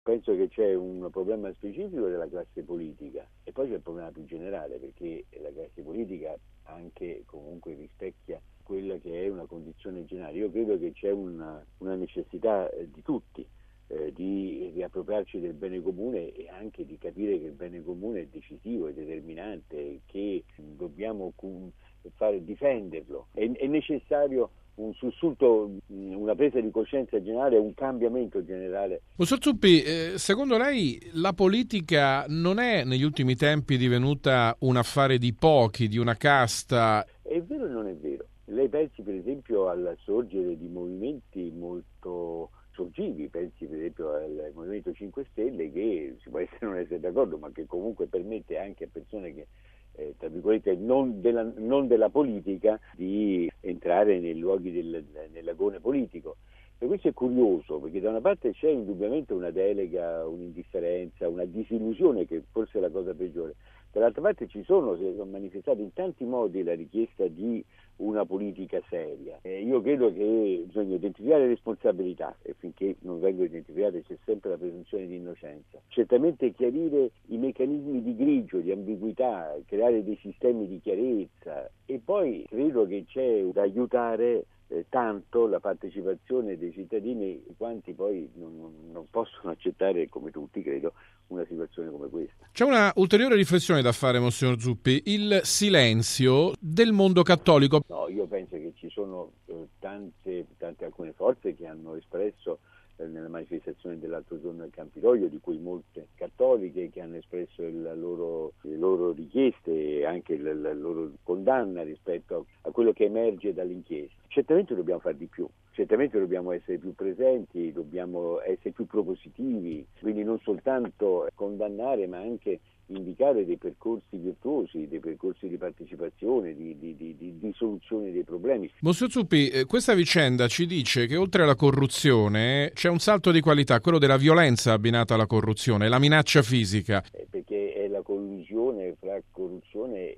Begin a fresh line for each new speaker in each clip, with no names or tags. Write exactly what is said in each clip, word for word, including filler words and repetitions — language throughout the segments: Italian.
Penso che c'è un problema specifico della classe politica e poi c'è il problema più generale, perché la classe politica anche comunque rispecchia quella che è una condizione generale. Io credo che c'è una, una necessità eh, di tutti eh, di riappropriarci del bene comune e anche di capire che il bene comune è decisivo, è determinante, che dobbiamo fare difenderlo. È, è necessario un sussulto, una presa di coscienza generale, un cambiamento generale.
Professor Zuppi, eh, secondo lei la politica non è negli ultimi tempi divenuta un affare di pochi, di una casta?
È vero e non è vero. Lei pensi per esempio al sorgere di movimenti molto sorgivi, pensi per esempio al Movimento cinque Stelle, che si può essere non essere d'accordo, ma che comunque permette anche a persone che Eh, tra virgolette non della, non della politica di entrare nei luoghi del, nell'agone politico. E questo è curioso, perché da una parte c'è indubbiamente una delega, un'indifferenza, una disillusione, che forse è la cosa peggiore. Dall'altra parte ci sono, si sono manifestati in tanti modi la richiesta di una politica seria. Eh, io credo che bisogna identificare le responsabilità e finché non vengono identificate c'è sempre la presunzione di innocenza. Certamente chiarire i meccanismi di grigio, di ambiguità, creare dei sistemi di chiarezza e poi credo che c'è da aiutare eh, tanto la partecipazione dei cittadini, quanti poi non, non possono accettare, come tutti credo, una situazione come questa.
C'è una ulteriore riflessione da fare, Monsignor Zuppi, il silenzio del mondo cattolico.
No, io penso che ci sono eh, tante, tante alcune forze che hanno espresso eh, nella manifestazione dell'altro giorno al Campidoglio, di cui molte cattoliche, che hanno espresso il loro, le loro richieste e anche la, la loro condanna rispetto a, a quello che emerge dall'inchiesta. Certamente dobbiamo fare di più, certamente dobbiamo essere più presenti, dobbiamo essere più propositivi, quindi non soltanto condannare ma anche indicare dei percorsi virtuosi, dei percorsi di partecipazione, di, di, di, di, di soluzione dei problemi.
Monsignor Zuppi, eh, questa vicenda ci dice che oltre alla corruzione c'è un salto di qualità, quello della violenza abbinata alla corruzione, la minaccia fisica.
Eh, perché è la collusione fra corruzione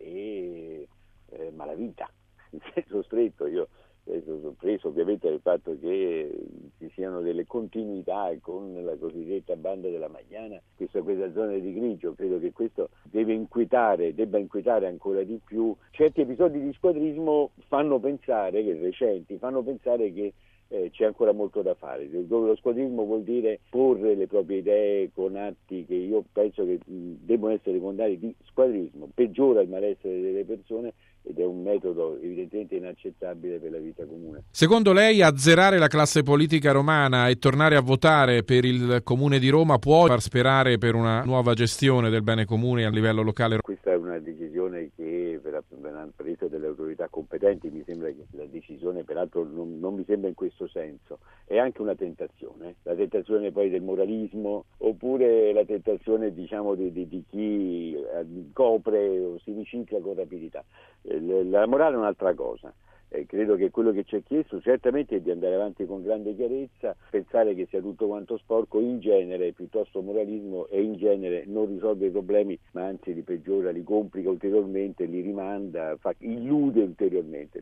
e eh, malavita, in senso stretto. Io sono sorpreso ovviamente del fatto che ci siano delle continuità con la cosiddetta banda della Magliana, questa, questa zona di grigio. Credo che questo deve inquietare, debba inquietare ancora di più. Certi episodi di squadrismo fanno pensare, che recenti, fanno pensare che eh, c'è ancora molto da fare, dove lo squadrismo vuol dire porre le proprie idee con atti che io penso che mh, devono essere condannati di squadrismo, peggiora il malessere delle persone ed è un metodo evidentemente inaccettabile per la vita comune.
Secondo lei azzerare la classe politica romana e tornare a votare per il Comune di Roma può far sperare per una nuova gestione del bene comune a livello locale?
Questa è una decisione che verrà presa dalle autorità competenti, mi sembra che la decisione peraltro non, non mi sembra in questo senso, è anche una tentazione, la tentazione poi del moralismo oppure la tentazione diciamo di, di, di chi copre o si ricicla con rapidità. La morale è un'altra cosa. Eh, credo che quello che ci è chiesto certamente è di andare avanti con grande chiarezza, pensare che sia tutto quanto sporco in genere piuttosto moralismo e in genere non risolve i problemi ma anzi li peggiora, li complica ulteriormente, li rimanda, fa, illude ulteriormente.